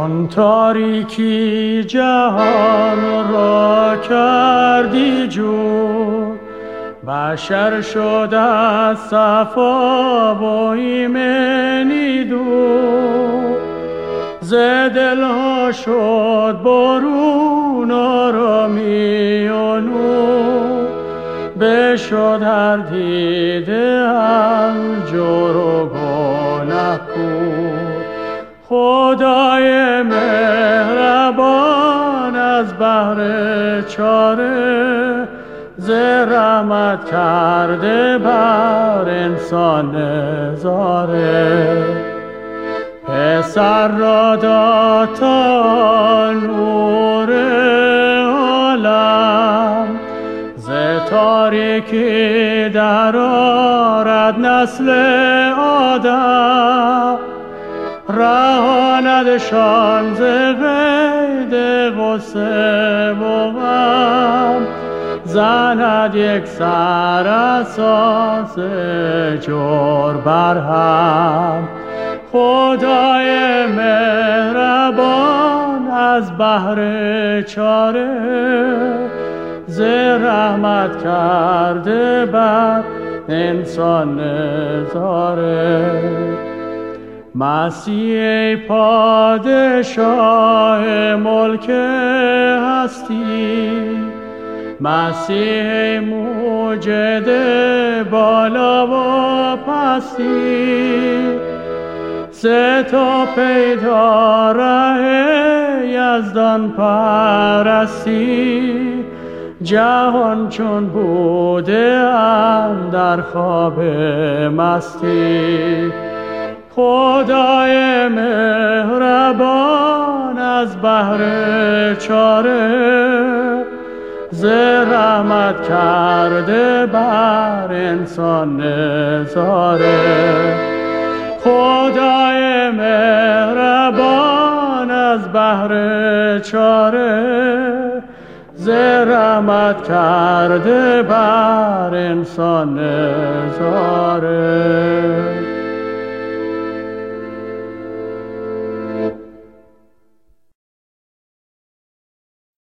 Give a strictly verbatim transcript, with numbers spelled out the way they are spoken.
چون تاریکی جهان را کردی جور، بشر شد از صفا و ایمنی دور. ز دلها شد برون آرامی و نور، بشد هر دیده از جور و گناه کور. خدای مهربان از بهر چاره، ز رحمت کرده بر انسان نظاره. پسر را داد تا نور عالم، ز تاریکی در آرد نسل آدم. رهاندشان ز قید غصه و غم، زند یک سر اساس جور بر هم. خدای مهربان از بهر چاره، ز رحمت کرده بر انسان نظاره. مسیح پادشاه ملک هستی، مسیح موجد بالا و پستی. سه تا پیدا ره یزدان پرستی، جهان چون بوده اندر خواب مستی. خدای مهربان از بهر چاره، ز رحمت کرده بر انسان نظاره. خدای مهربان از بهر چاره، ز رحمت کرده بر انسان نظاره.